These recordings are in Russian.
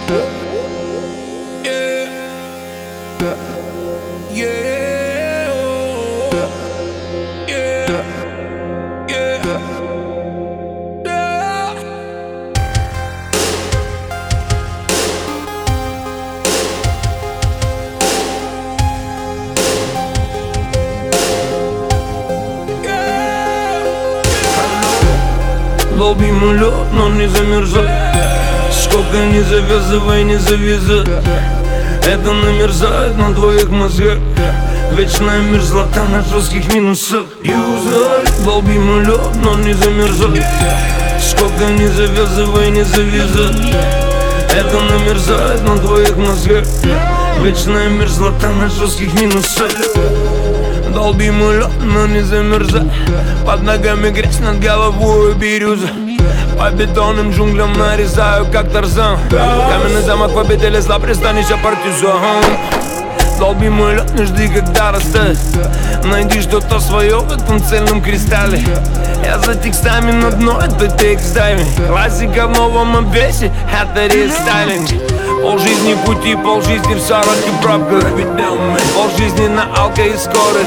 Долби мой лед, но не замерзай. Сколько не завязывай, не завязай. Это намерзает на твоих мозгах. Вечная мерзлота на жестких минусах. Юзай, долби мой лед, но не замерзай. Сколько не завязывай, не завязай. Это намерзает на твоих мозгах. Вечная мерзлота на жестких минусах. Долби мой лед, но не замерзай. Под ногами грязь, над головой бирюза. По бетонным джунглям нарезаю, как Тарзан. Каменный замок в обители зла, пристанище партизан. Долби мой лед, не жди, когда растает. Найди что-то свое в этом цельном кристалле. Я за текстами на дно, это текст дайвинг. Классика в новом обвесе, это рестайлинг. Полжизни в пути, полжизни в 40 пробках. Полжизни на алко и скорой.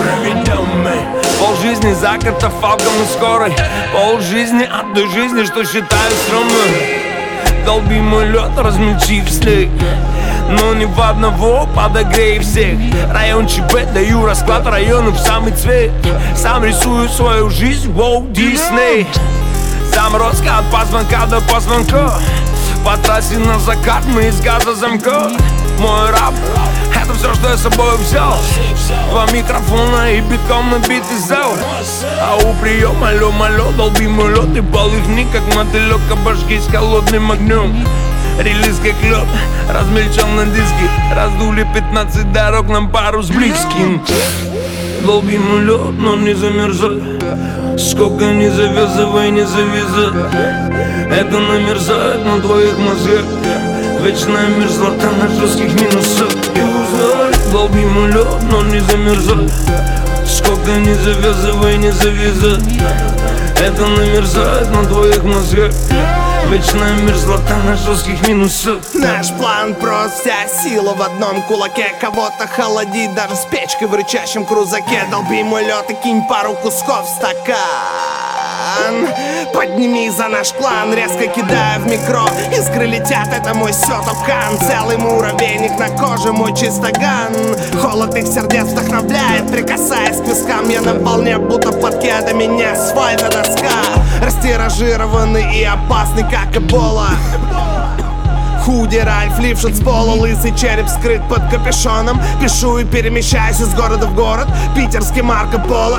Полжизни за катафалком и скорой. Полжизни от той жизни, что считаю стрёмной. Долби мой лед, размельчи в снег. Но не в одного, подогрей всех. Район ЧБ, даю расклад районов в самый цвет. Сам рисую свою жизнь, воу, Дисней. Заморозка от позвонка до позвонка. По трассе на закат мы из газа замка. Мой рап, это все, что я с собой взял. Два микрофона и битком набитый зал. А у приема, алё, долби мой лед. И полыхни, как мотылек, обожги с холодным огнем. Релиз как лед, размельчен на диске. Раздули 15 дорог, нам пару с близким. Долби мой лед, но не замерзай. Сколько не завязывай, не завязай. Это намерзает на твоих мозгах. Вечная мерзлота на жестких минусах. Долби мой лед, но не замерзай. Сколько не завязывай, не завязай. Это намерзает на твоих мозгах. Вечная мерзлота на жестких минусах. Наш план прост, вся сила в одном кулаке. Кого-то холодить даже с печкой в рычащем крузаке. Долби мой лед и кинь пару кусков в стакан. Подними за наш клан, резко кидая в микро. Искры летят, это мой сётокан. Целый муравейник на коже, мой чистоган. Холод их сердец вдохновляет, прикасаясь к пескам. Я на волне, будто под кедами, не асфальта доска. Растиражированный и опасный, как эбола. Худи, Ральф, лившит с пола, лысый череп скрыт под капюшоном. Пишу и перемещаюсь из города в город. Питерский Марко Поло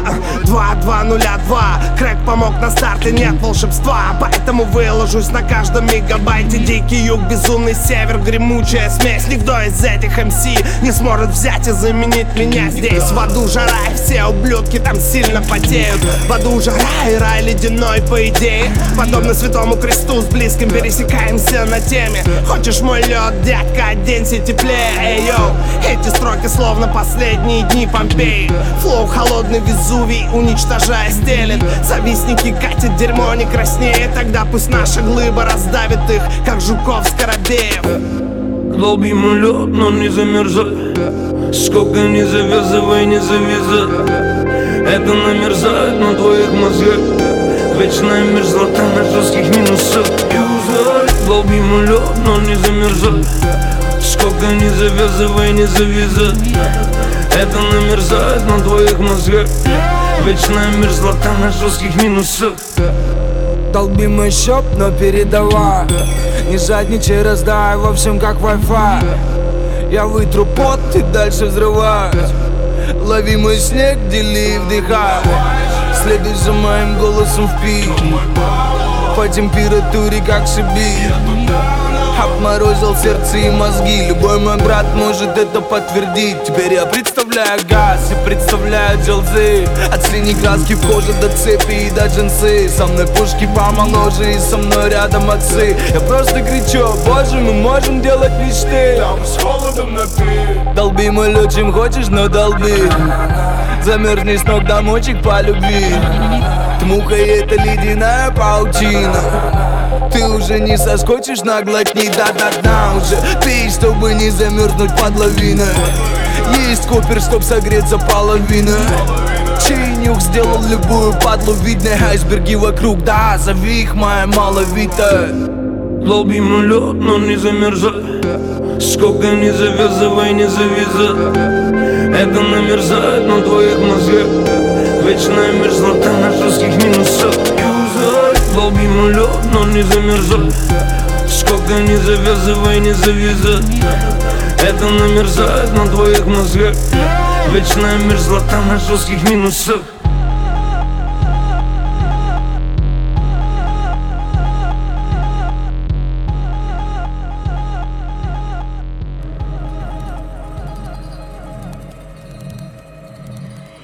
2202. Крэк помог на старте, нет волшебства. Поэтому выложусь на каждом мегабайте. Дикий юг, безумный север, гремучая смесь. Никто из этих МС не сможет взять и заменить меня здесь. В аду жара, и все ублюдки там сильно потеют. В аду жара и рай ледяной, по идее. Подобно святому кресту, с близким пересекаемся на теме. Хочешь мой лед, дядька, оденься теплее, эй, йоу. Эти строки словно последние дни Помпеи. Флоу холодный Везувий, уничтожая стелет. Завистники катят дерьмо, не краснее. Тогда пусть наша глыба раздавит их, как жуков скоробеев. Долби мой лед, но не замерзай. Сколько не завязывай, не завязай. Это намерзает на твоих мозгах. Вечная мерзлота на жестких минусах. Долби мой лед, но не замерзай. Сколько не завязывай, не завязай. Это намерзает на твоих мозгах. Вечная мерзлота на жестких минусах. Долби мой счет, но передавай. Не жадничай, раздай, в общем как Wi-Fi. Я вытру пот и дальше взрываюсь. Лови мой снег, дели и вдыхай. Следуй за моим голосом в пик. По температуре как Сибирь. Обморозил сердце и мозги. Любой мой брат может это подтвердить. Теперь я представляю газ и представляю джелзы. От синей краски в коже до цепи и до джинсы. Со мной пушки помоложе и со мной рядом отцы. Я просто кричу, боже, мы можем делать мечты. Там с холодом на ты. Долби мой лед, чем хочешь, но долби. Замерзни с ног до мочек по любви. Тмухай, это ледяная паутина. Ты уже не соскочишь, наглотни до дна уже. Пей, чтобы не замерзнуть под лавиной. Есть копер, чтоб согреться половина. Чей нюх сделал любую падлу видной. Айсберги вокруг, да, зови их моя маловитая. Долбим лед, но не замерзай. Сколько не завязывай, не завязывай. Это намерзает на твоих мозгах. Вечная мерзлота на жестких минусах. Долбим лед, но не замерзай. Сколько не завязывай, не завязывай. Это намерзает на твоих мозгах. Вечная мерзлота на жестких минусах.